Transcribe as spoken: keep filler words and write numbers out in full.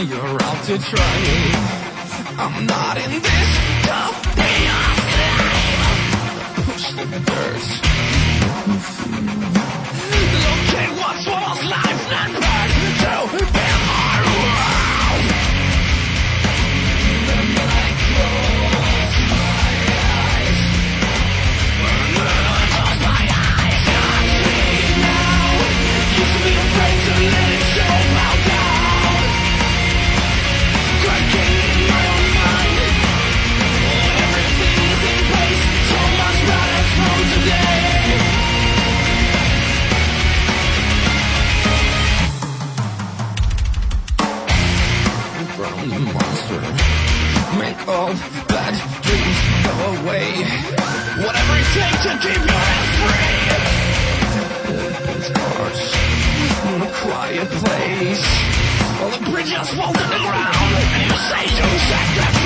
you're out to try me. I'm not in this tough pain. Push the dirt. Look at what's false life and back to be my world. And then I close my eyes. And then I close my eyes. I see now. Used to be afraid to let it show how down. Cracking in my own mind. Oh, everything is in place. So much better from today. Drown the monster. Make all bad dreams go away. Whatever it takes to keep your head free. It's harsh in a quiet place. All the bridges fall to the ground. And you say don't sacrifice.